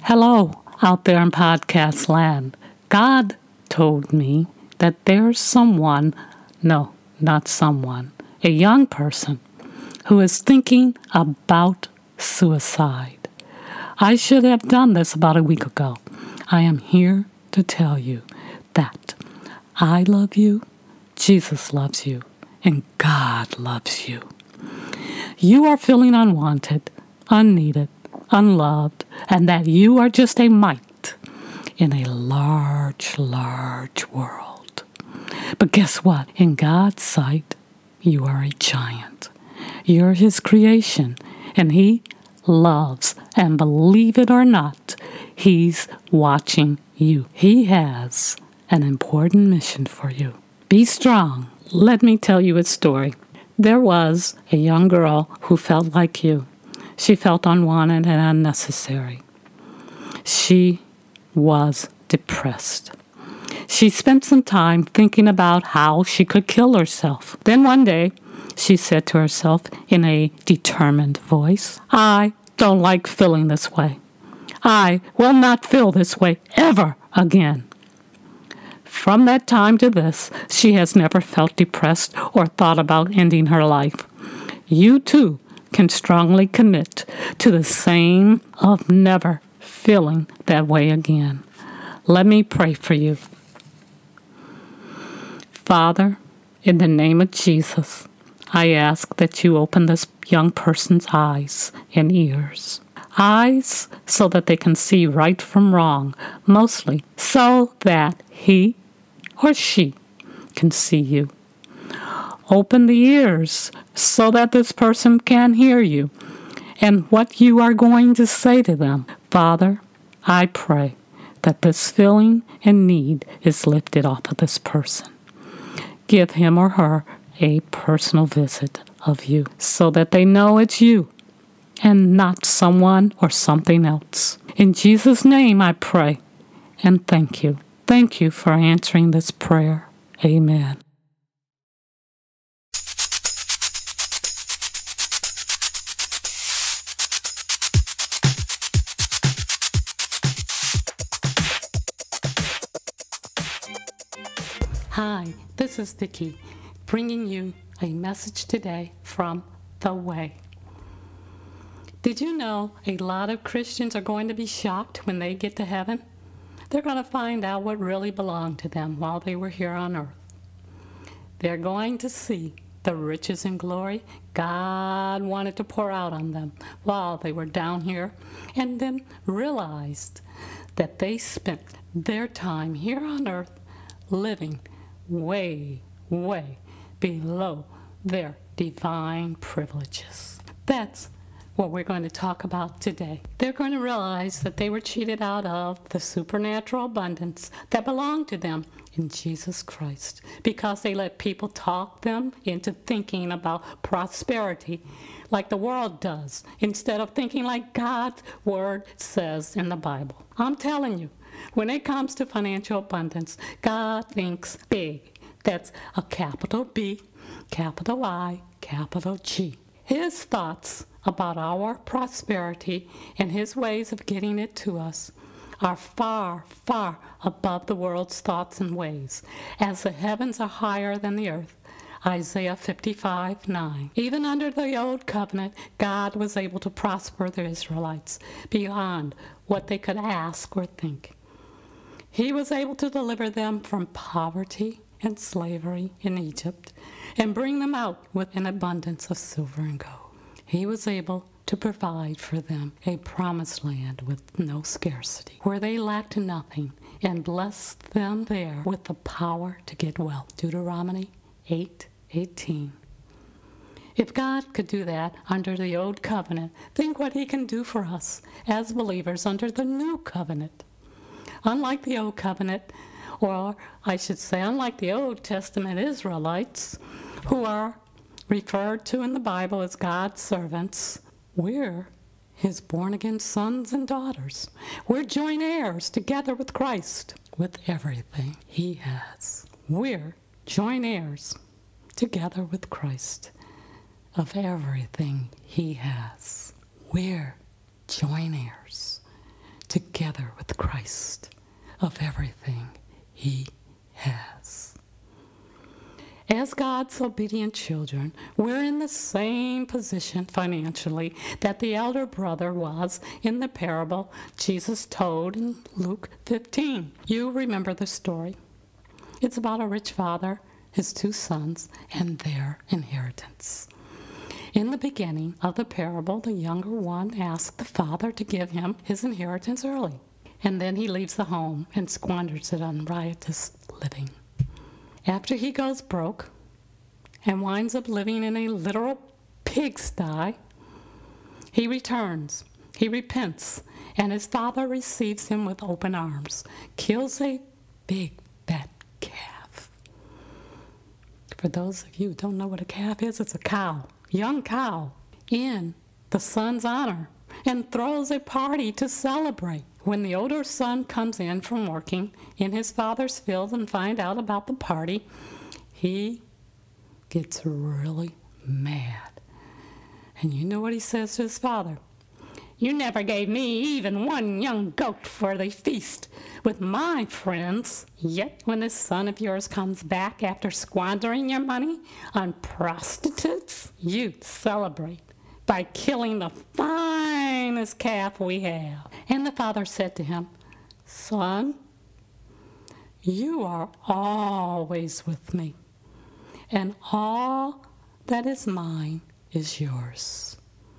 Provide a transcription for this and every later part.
Hello, out there in podcast land. God told me that there's someone, no, not someone, a young person who is thinking about suicide. I should have done this about a week ago. I am here to tell you that I love you, Jesus loves you, and God loves you. You are feeling unwanted, unneeded, unloved, and that you are just a mite in a large, large world. But guess what? In God's sight, you are a giant. You're His creation, and He loves, and believe it or not, He's watching you. He has an important mission for you. Be strong. Let me tell you a story. There was a young girl who felt like you. She felt unwanted and unnecessary. She was depressed. She spent some time thinking about how she could kill herself. Then one day, she said to herself in a determined voice, I don't like feeling this way. I will not feel this way ever again. From that time to this, she has never felt depressed or thought about ending her life. You too can strongly commit to the same of never feeling that way again. Let me pray for you. Father, in the name of Jesus, I ask that you open this young person's eyes and ears. Eyes so that they can see right from wrong, mostly so that he or she can see you. Open the ears so that this person can hear you and what you are going to say to them. Father, I pray that this feeling and need is lifted off of this person. Give him or her a personal visit of you so that they know it's you and not someone or something else. In Jesus' name I pray and thank you. Thank you for answering this prayer. Amen. Hi, this is Vicki, bringing you a message today from The Way. Did you know a lot of Christians are going to be shocked when they get to heaven? They're going to find out what really belonged to them while they were here on earth. They're going to see the riches and glory God wanted to pour out on them while they were down here, and then realized that they spent their time here on earth living way, way below their divine privileges. That's what we're going to talk about today. They're going to realize that they were cheated out of the supernatural abundance that belonged to them in Jesus Christ because they let people talk them into thinking about prosperity like the world does instead of thinking like God's word says in the Bible. I'm telling you, when it comes to financial abundance, God thinks big. That's a capital B, capital I, capital G. His thoughts about our prosperity and His ways of getting it to us are far, far above the world's thoughts and ways, as the heavens are higher than the earth. Isaiah 55:9. Even under the old covenant, God was able to prosper the Israelites beyond what they could ask or think. He was able to deliver them from poverty and slavery in Egypt and bring them out with an abundance of silver and gold. He was able to provide for them a promised land with no scarcity, where they lacked nothing, and blessed them there with the power to get wealth. Deuteronomy 8:18. If God could do that under the old covenant, think what He can do for us as believers under the new covenant. Unlike the old covenant, or I should say unlike the Old Testament Israelites, who are referred to in the Bible as God's servants, we're His born-again sons and daughters. We're joint heirs together with Christ, with everything He has. We're joint heirs together with Christ of everything He has. We're joint heirs together with Christ of everything he has. As God's obedient children, we're in the same position financially that the elder brother was in the parable Jesus told in Luke 15. You remember the story. It's about a rich father, his two sons, and their inheritance. In the beginning of the parable, the younger one asked the father to give him his inheritance early, and then he leaves the home and squanders it on riotous living. After he goes broke and winds up living in a literal pigsty, he returns, he repents, and his father receives him with open arms, kills a big fat calf. For those of you who don't know what a calf is, it's a cow, young cow, in the son's honor, and throws a party to celebrate. When the older son comes in from working in his father's field and finds out about the party, he gets really mad. And you know what he says to his father? "You never gave me even one young goat for the feast with my friends. Yet when this son of yours comes back after squandering your money on prostitutes, you celebrate by killing the finest calf we have." And the father said to him, "Son, you are always with me, and all that is mine is yours."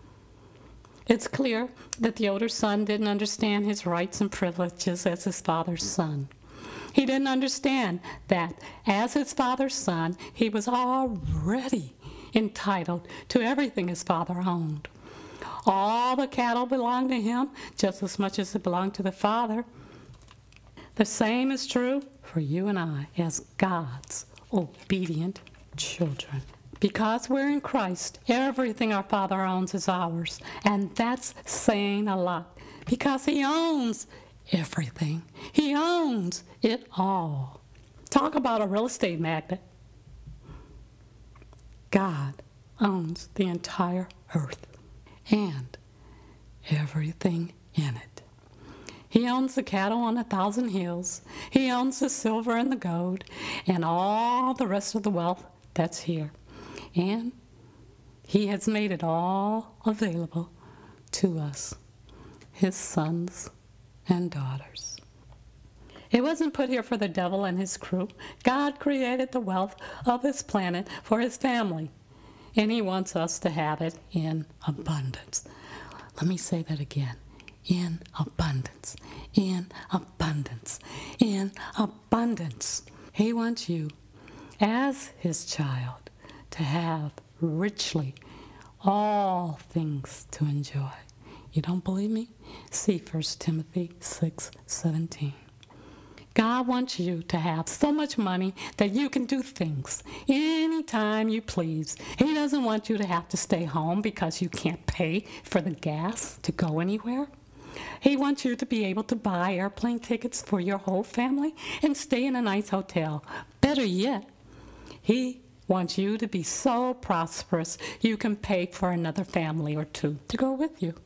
It's clear that the older son didn't understand his rights and privileges as his father's son. He didn't understand that as his father's son, he was already entitled to everything his father owned. All the cattle belonged to him just as much as it belonged to the father. The same is true for you and I as God's obedient children. Because we're in Christ, everything our Father owns is ours. And that's saying a lot. Because he owns everything. He owns it all. Talk about a real estate magnate. God owns the entire earth and everything in it. He owns the cattle on 1,000 hills. He owns the silver and the gold and all the rest of the wealth that's here. And he has made it all available to us, his sons and daughters. It wasn't put here for the devil and his crew. God created the wealth of this planet for his family, and he wants us to have it in abundance. Let me say that again. In abundance, in abundance, in abundance. He wants you, as his child, to have richly all things to enjoy. You don't believe me? See 1 Timothy 6:17. God wants you to have so much money that you can do things anytime you please. He doesn't want you to have to stay home because you can't pay for the gas to go anywhere. He wants you to be able to buy airplane tickets for your whole family and stay in a nice hotel. Better yet, he wants you to be so prosperous you can pay for another family or two to go with you.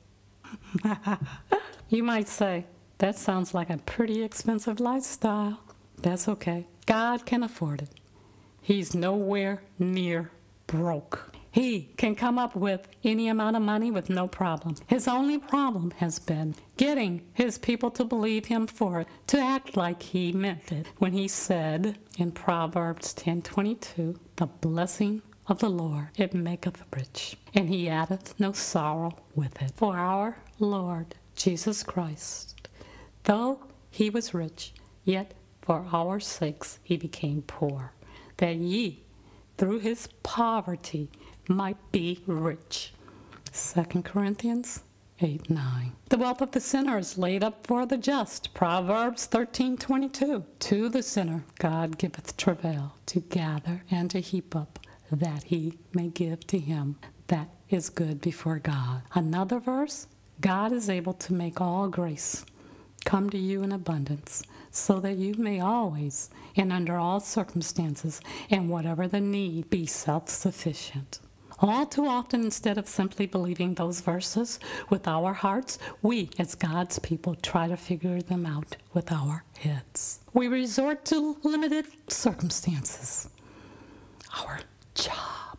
You might say, that sounds like a pretty expensive lifestyle. That's okay. God can afford it. He's nowhere near broke. He can come up with any amount of money with no problem. His only problem has been getting his people to believe him for it, to act like he meant it when he said in Proverbs 10:22, "The blessing of the Lord, it maketh rich, and he addeth no sorrow with it." For our Lord Jesus Christ, though he was rich, yet for our sakes he became poor, that ye through his poverty might be rich. 2 Corinthians 8:9. The wealth of the sinner is laid up for the just. Proverbs 13:22. To the sinner God giveth travail to gather and to heap up, that he may give to him that is good before God. Another verse, God is able to make all grace come to you in abundance, so that you may always, and under all circumstances, and whatever the need, be self-sufficient. All too often, instead of simply believing those verses with our hearts, we, as God's people, try to figure them out with our heads. We resort to limited circumstances. Our job,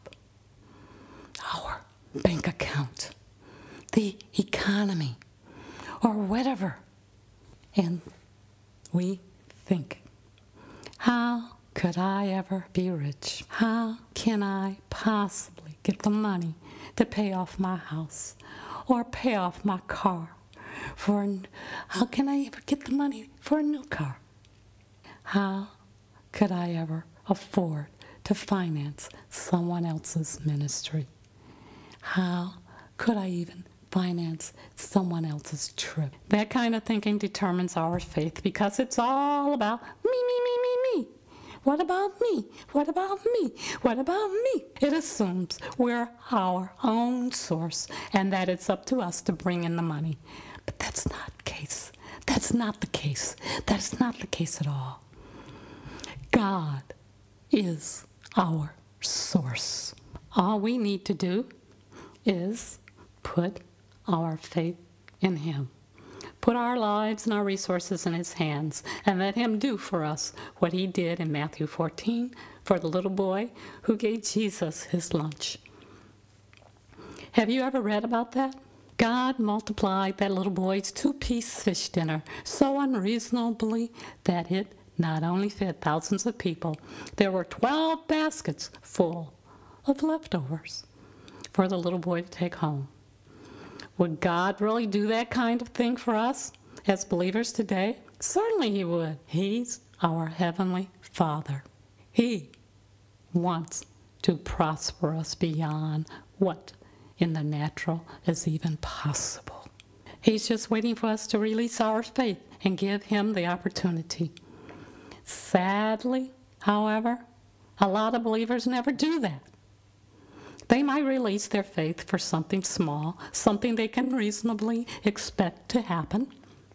our bank account, the economy, or whatever. And we think, how could I ever be rich? How can I possibly get the money to pay off my house or pay off my car? How can I ever get the money for a new car? How could I ever afford to finance someone else's ministry? How could I even finance someone else's trip? That kind of thinking determines our faith because it's all about me. What about me? What about me? What about me? It assumes we're our own source and that it's up to us to bring in the money. But that's not the case. That's not the case. That's not the case at all. God is our source. All we need to do is put our faith in Him. Put our lives and our resources in His hands and let Him do for us what He did in Matthew 14 for the little boy who gave Jesus his lunch. Have you ever read about that? God multiplied that little boy's 2-piece fish dinner so unreasonably that it not only fed thousands of people, there were 12 baskets full of leftovers for the little boy to take home. Would God really do that kind of thing for us as believers today? Certainly He would. He's our Heavenly Father. He wants to prosper us beyond what in the natural is even possible. He's just waiting for us to release our faith and give Him the opportunity. Sadly, however, a lot of believers never do that. They might release their faith for something small, something they can reasonably expect to happen.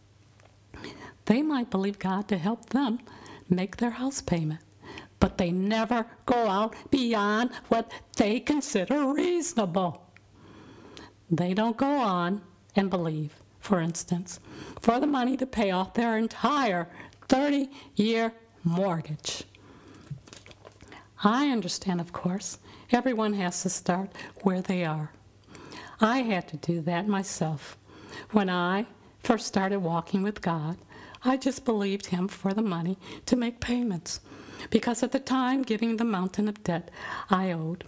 They might believe God to help them make their house payment, but they never go out beyond what they consider reasonable. They don't go on and believe, for instance, for the money to pay off their entire 30-year mortgage. I understand, of course, everyone has to start where they are. I had to do that myself. When I first started walking with God, I just believed Him for the money to make payments, because at the time, given the mountain of debt I owed,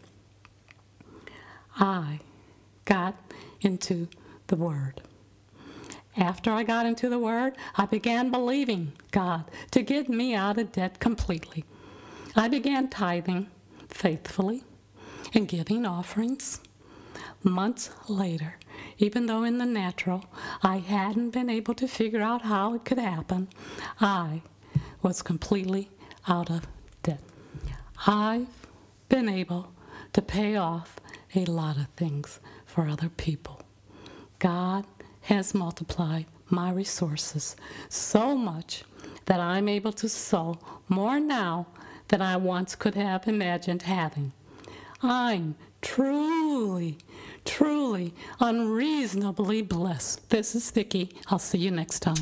I got into the Word. After I got into the Word, I began believing God to get me out of debt completely. I began tithing faithfully and giving offerings. Months later, even though in the natural I hadn't been able to figure out how it could happen, I was completely out of debt. I've been able to pay off a lot of things for other people. God has multiplied my resources so much that I'm able to sow more now than I once could have imagined having. I'm truly, unreasonably blessed. This is Vicki. I'll see you next time.